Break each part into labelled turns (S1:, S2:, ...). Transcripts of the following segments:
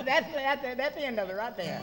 S1: That's the end of it right there.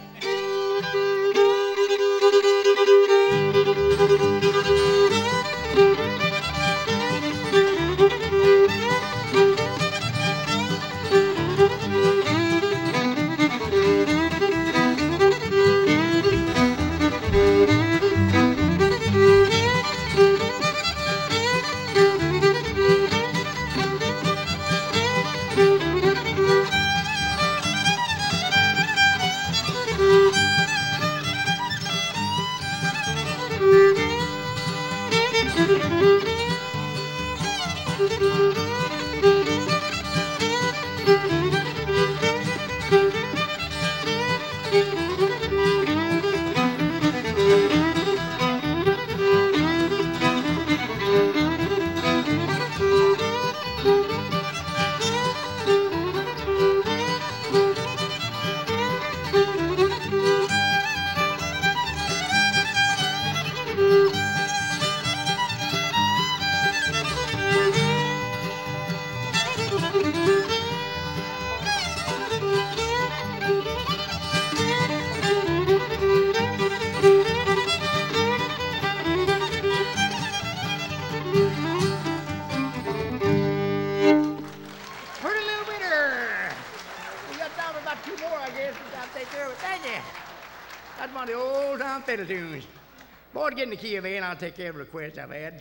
S1: Pretty little winner. We got time for about two more, I guess. I'll take care of it. Thank you. That's one of the old time fiddle tunes. Boy, to get in the key of A, and I'll take care of a request I've had.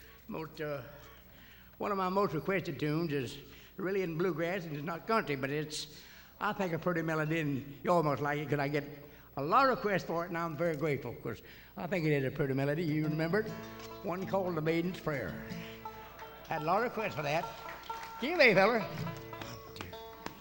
S1: One of my most requested tunes is really in bluegrass, and it's not country, but I think, a pretty melody, and you almost like it because I get a lot of requests for it, and I'm very grateful because I think it is a pretty melody. You remember it? One called The Maiden's Prayer. Had a lot of requests for that. Key of A, feller.